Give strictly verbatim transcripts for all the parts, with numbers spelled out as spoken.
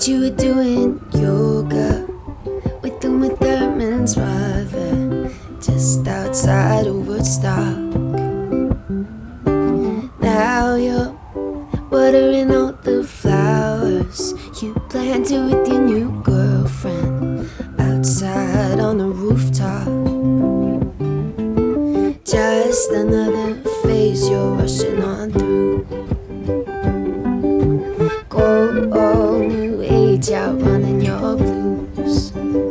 you were doing yoga with Uma Thurman's mother just outside of Woodstock. Now you're watering all the flowers you planted with your new girlfriend outside on the rooftop. Just another phase you're rushing on through. Go all new age out running your blues.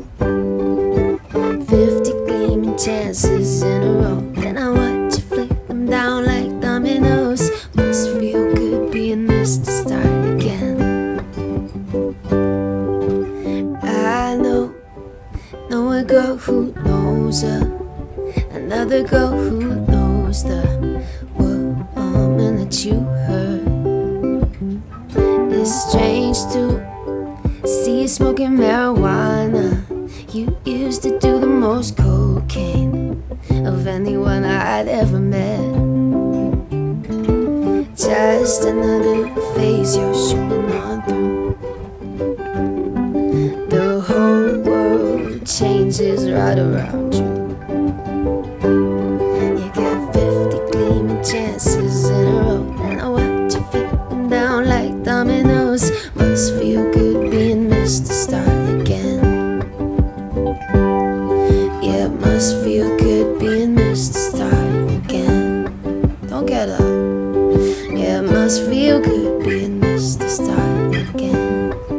Fifty gleaming chances in a row, then I watch you flick them down like dominoes. Must feel good being missed to start again. I know, know a girl who knows her, another girl who knows the woman that you hurt. It's strange to see you smoking marijuana. You used to do the most cocaine of anyone I'd ever met. Just another phase you're shooting on through. The whole world changes right around you. You get fifty gleaming chances in a row, and I watch you flip them down like dominoes. Must feel good being missed to start again. Yeah, it must feel good being missed to start again. Don't get up. Yeah, it must feel good being missed to start again.